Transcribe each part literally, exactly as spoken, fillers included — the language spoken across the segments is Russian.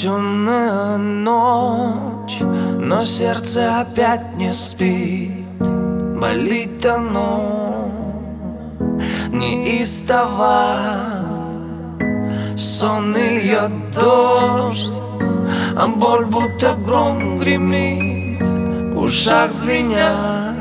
Темная ночь, но сердце опять не спит. Болит оно неистово. В сон льет дождь, а боль будто гром гремит. В ушах звенят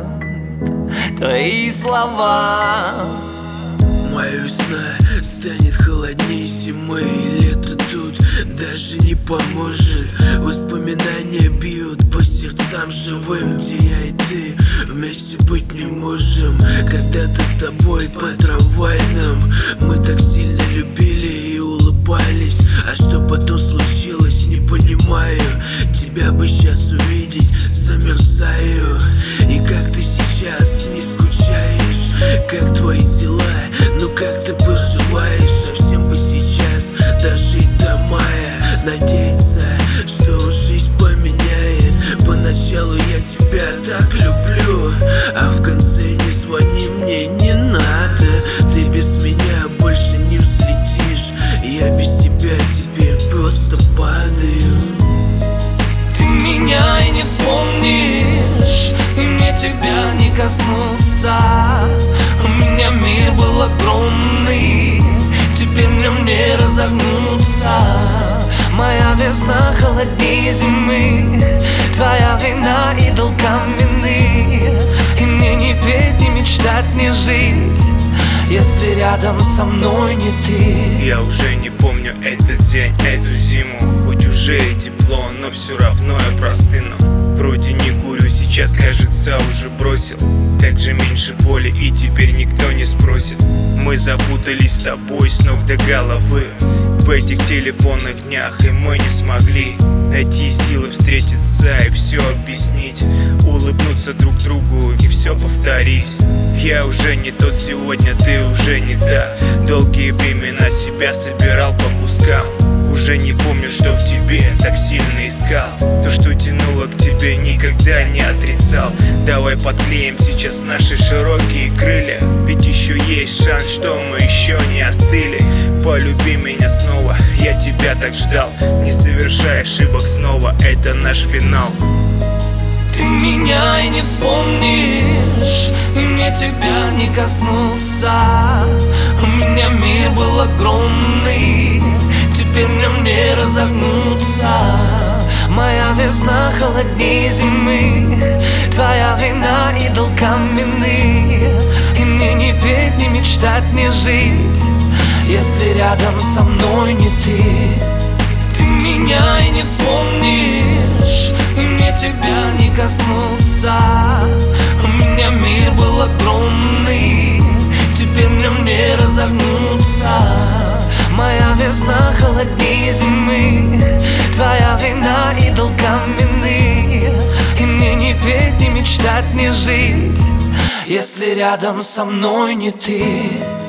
твои слова. Моя весна станет холодней зимы, и лето тут даже не поможет. Воспоминания бьют по сердцам живым, где я и ты вместе быть не можем. Когда-то с тобой по трамвайным мы так сильно любили и улыбались. А что потом случилось, не понимаю. Тебя бы сейчас увидеть, замерзаю. И как ты сейчас не скучаешь, как твои дела, ну как ты поживаешь? Совсем бы сейчас дожить до мая, надеяться, что жизнь поменяет. Поначалу я тебя так люблю, а в конце не звони мне, не надо. Ты без меня больше не взлетишь, я без тебя теперь просто падаю. Ты меня и не вспомнишь, и мне тебя не коснуться. У меня мир был огромный, теперь в нем не разогнуться. Моя весна холоднее зимы, твоя вина идол каменный. И мне не петь, не мечтать, не жить, если рядом со мной не ты. Я уже не помню этот день, эту зиму. Хоть уже и тепло, но все равно я простыну. Вроде не курю, сейчас, кажется, уже бросил. Так же меньше боли, и теперь никто не спросит. Мы запутались с тобой с ног до головы в этих телефонных днях, и мы не смогли найти силы встретиться и все объяснить, улыбнуться друг другу и все повторить. Я уже не тот сегодня, ты уже не та. Долгие времена себя собирал по кускам. Уже не помню, что в тебе так сильно искал. То, что тянуло к тебе, никогда не отрицал. Давай подклеим сейчас наши широкие крылья, ведь еще есть шанс, что мы еще не остыли. Полюби меня снова, я тебя так ждал. Не совершай ошибок снова, это наш финал. Ты меня и не вспомнишь, и мне тебя не коснуться. У меня мир был огромный, теперь в нем не разогнуться. Моя весна холоднее зимы, твоя вина идол каменный. И мне не петь, не мечтать, не жить, если рядом со мной не ты. Ты меня и не вспомнишь, и мне тебя не коснуться. У меня мир был огромный, теперь в нем не разогнуться. Моя весна холоднее зимы, твоя вина идол каменный. И мне не петь, не мечтать, не жить, если рядом со мной не ты.